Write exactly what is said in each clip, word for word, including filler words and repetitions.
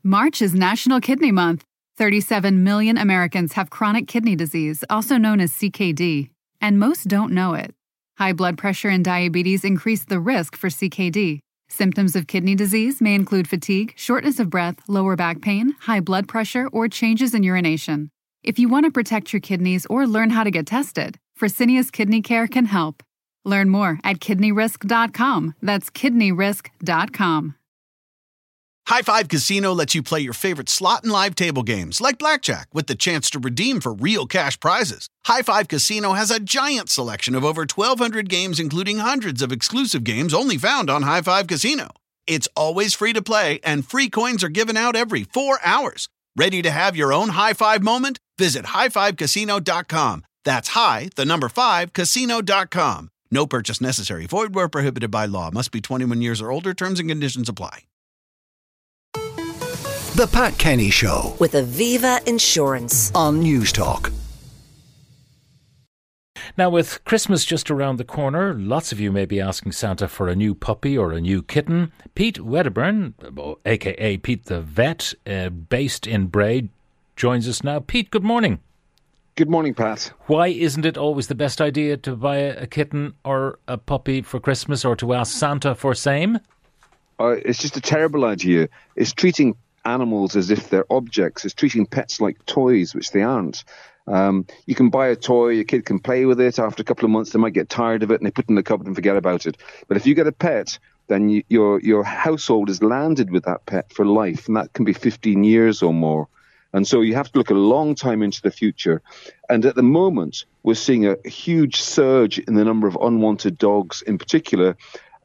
March is National Kidney Month. thirty-seven million Americans have chronic kidney disease, also known as C K D, and most don't know it. High blood pressure and diabetes increase the risk for C K D. Symptoms of kidney disease may include fatigue, shortness of breath, lower back pain, high blood pressure, or changes in urination. If you want to protect your kidneys or learn how to get tested, Fresenius Kidney Care can help. Learn more at kidney risk dot com. That's kidney risk dot com. High Five Casino lets you play your favorite slot and live table games like blackjack with the chance to redeem for real cash prizes. High Five Casino has a giant selection of over twelve hundred games, including hundreds of exclusive games only found on High Five Casino. It's always free to play, and free coins are given out every four hours. Ready to have your own high five moment? Visit high five casino dot com. That's high, the number five, casino dot com. No purchase necessary. Void where prohibited by law. Must be twenty-one years or older. Terms and conditions apply. The Pat Kenny Show with Aviva Insurance on News Talk. Now, with Christmas just around the corner, lots of you may be asking Santa for a new puppy or a new kitten. Pete Wedderburn, a k a. Pete the Vet, uh, based in Bray, joins us now. Pete, good morning. Good morning, Pat. Why isn't it always the best idea to buy a, a kitten or a puppy for Christmas, or to ask Santa for same? Uh, it's just a terrible idea. It's treating animals as if they're objects. It's treating pets like toys, which they aren't. Um, you can buy a toy, your kid can play with it. After a couple of months, they might get tired of it and they put it in the cupboard and forget about it. But if you get a pet, then you, your your household is landed with that pet for life, and that can be fifteen years or more. And so you have to look a long time into the future. And at the moment, we're seeing a huge surge in the number of unwanted dogs, in particular,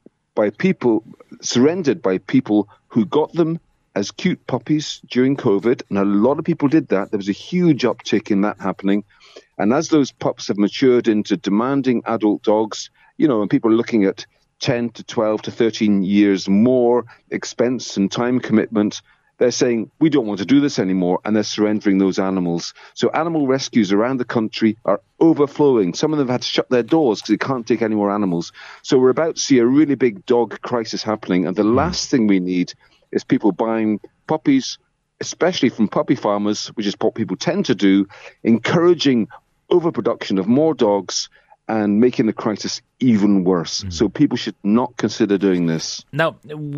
by people surrendered by people who got them as cute puppies during COVID, and a lot of people did that. There was a huge uptick in that happening. And as those pups have matured into demanding adult dogs, you know, and people are looking at ten to twelve to thirteen years more expense and time commitment, they're saying, we don't want to do this anymore, and they're surrendering those animals. So animal rescues around the country are overflowing. Some of them have had to shut their doors because they can't take any more animals. So we're about to see a really big dog crisis happening, and the last thing we need is people buying puppies, especially from puppy farmers, which is what people tend to do, encouraging overproduction of more dogs and making the crisis even worse. Mm. So people should not consider doing this. Now,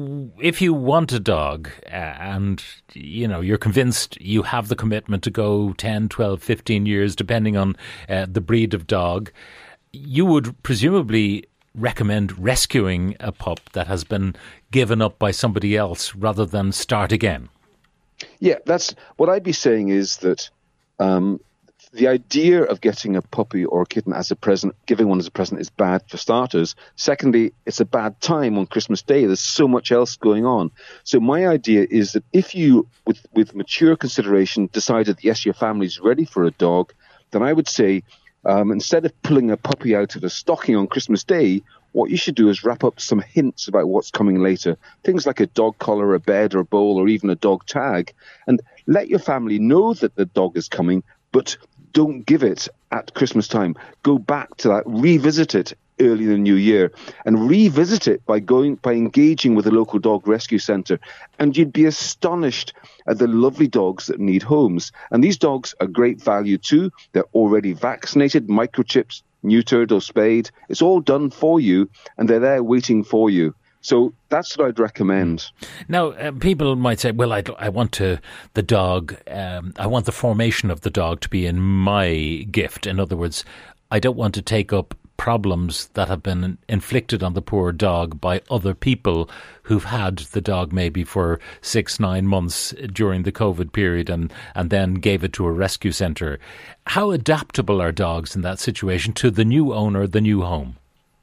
if you want a dog uh, and, you know, you're convinced you have the commitment to go ten, twelve, fifteen years, depending on uh, the breed of dog, you would presumably recommend rescuing a pup that has been given up by somebody else rather than start again. Yeah, that's what I'd be saying is that um, the idea of getting a puppy or a kitten as a present, giving one as a present, is bad for starters. Secondly, it's a bad time on Christmas Day. There's so much else going on. So my idea is that if you, with, with mature consideration, decided that, yes, your family's ready for a dog, then I would say, Um, instead of pulling a puppy out of a stocking on Christmas Day, what you should do is wrap up some hints about what's coming later. Things like a dog collar, a bed or a bowl, or even a dog tag. And let your family know that the dog is coming, but don't give it at Christmas time. Go back to that, revisit it early in the new year, and revisit it by going by engaging with a local dog rescue centre. And you'd be astonished at the lovely dogs that need homes. And these dogs are great value too. They're already vaccinated, microchipped, neutered or spayed. It's all done for you, and they're there waiting for you. So that's what I'd recommend. Now, uh, people might say, well, I, I want to, the dog, um, I want the formation of the dog to be in my gift. In other words, I don't want to take up problems that have been inflicted on the poor dog by other people who've had the dog maybe for six, nine months during the COVID period and, and then gave it to a rescue centre. How adaptable are dogs in that situation to the new owner, the new home?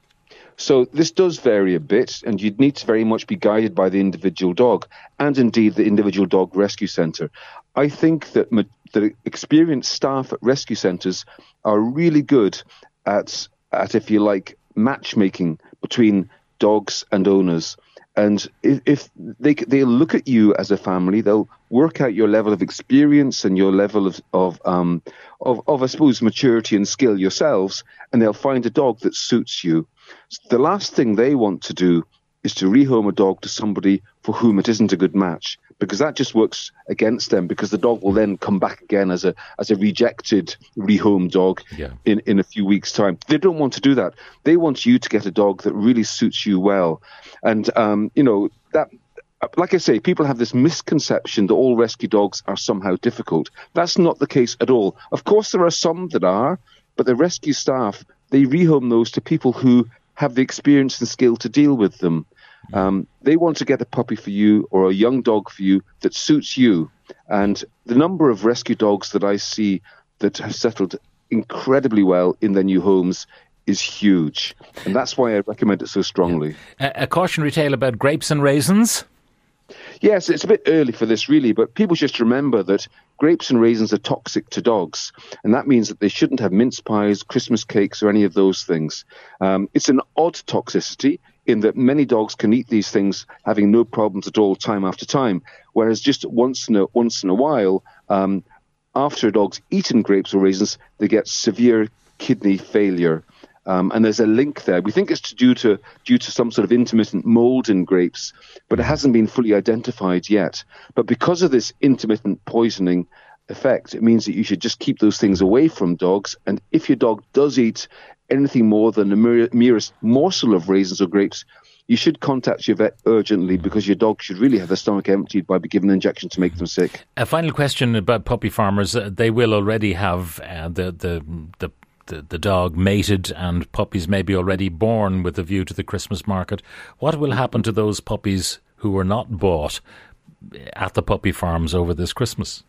So this does vary a bit, and you'd need to very much be guided by the individual dog and indeed the individual dog rescue centre. I think that ma- the experienced staff at rescue centres are really good at at, if you like, matchmaking between dogs and owners. And if, if they they'll look at you as a family, they'll work out your level of experience and your level of of um of, of I suppose maturity and skill yourselves, and they'll find a dog that suits you. The last thing they want to do is to rehome a dog to somebody for whom it isn't a good match. because that just works against them, because the dog will then come back again as a as a rejected, rehomed dog yeah. in, in a few weeks' time. They don't want to do that. They want you to get a dog that really suits you well. And, um, you know, that... Like I say, people have this misconception that all rescue dogs are somehow difficult. That's not the case at all. Of course, there are some that are, but the rescue staff, they rehome those to people who have the experience and skill to deal with them. Um, they want to get a puppy for you or a young dog for you that suits you. And the number of rescue dogs that I see that have settled incredibly well in their new homes is huge. And that's why I recommend it so strongly. Yeah. A, a cautionary tale about grapes and raisins? Yes, it's a bit early for this really, but people just remember that grapes and raisins are toxic to dogs, and that means that they shouldn't have mince pies, Christmas cakes, or any of those things. Um, it's an odd toxicity in that many dogs can eat these things having no problems at all time after time, whereas just once in a, once in a while, um, after a dog's eaten grapes or raisins, they get severe kidney failure. Um, and there's a link there. We think it's due to due to some sort of intermittent mold in grapes, but it hasn't been fully identified yet. But because of this intermittent poisoning effect, it means that you should just keep those things away from dogs. And if your dog does eat anything more than the merest morsel of raisins or grapes, you should contact your vet urgently, because your dog should really have their stomach emptied by being given an injection to make them sick. A final question about puppy farmers. Uh, they will already have uh, the the the The, the dog mated and puppies may be already born with a view to the Christmas market. What will happen to those puppies who were not bought at the puppy farms over this Christmas?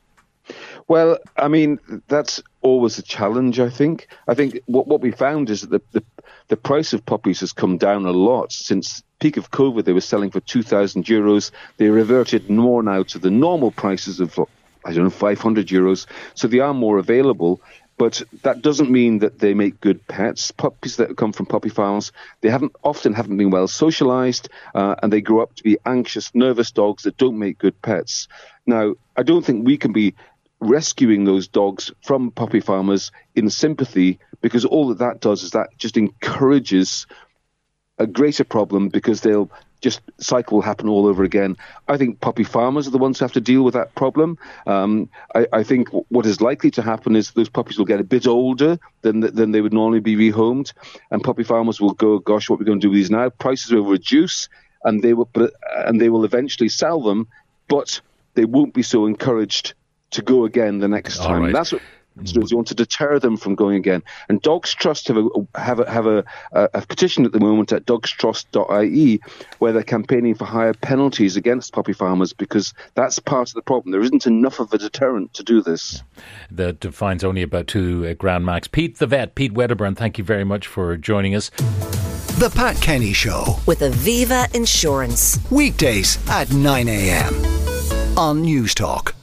Well, I mean, that's always a challenge, I think. I think what, what we found is that the, the, the price of puppies has come down a lot. Since peak of COVID, they were selling for two thousand euros. They reverted more now to the normal prices of, I don't know, five hundred euros. So they are more available. But that doesn't mean that they make good pets. Puppies that come from puppy farms, they haven't often haven't been well socialized, uh, and they grow up to be anxious, nervous dogs that don't make good pets. Now, I don't think we can be rescuing those dogs from puppy farmers in sympathy, because all that that does is that just encourages a greater problem, because they'll just cycle will happen all over again. I think puppy farmers are the ones who have to deal with that problem. Um, I, I think w- what is likely to happen is those puppies will get a bit older than than they would normally be rehomed, and puppy farmers will go, "Gosh, what are we going to do with these now?" Prices will reduce, and they will, and they will eventually sell them, but they won't be so encouraged to go again the next time. Right. That's what. You want to deter them from going again. And Dogs Trust have a have a, have a, a petition at the moment at dogs trust dot I E, where they're campaigning for higher penalties against puppy farmers, because that's part of the problem. There isn't enough of a deterrent to do this. Yeah. The fine's only about two uh, grand max. Pete the vet, Pete Wedderburn, thank you very much for joining us. The Pat Kenny Show with Aviva Insurance. Weekdays at nine a.m. on News Talk.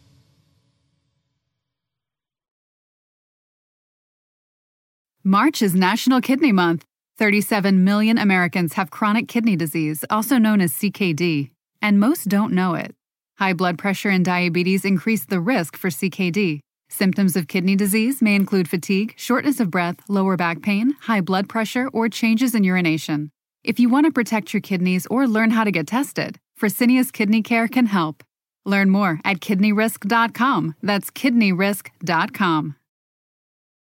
March is National Kidney Month. thirty-seven million Americans have chronic kidney disease, also known as C K D, and most don't know it. High blood pressure and diabetes increase the risk for C K D. Symptoms of kidney disease may include fatigue, shortness of breath, lower back pain, high blood pressure, or changes in urination. If you want to protect your kidneys or learn how to get tested, Fresenius Kidney Care can help. Learn more at kidney risk dot com. That's kidney risk dot com.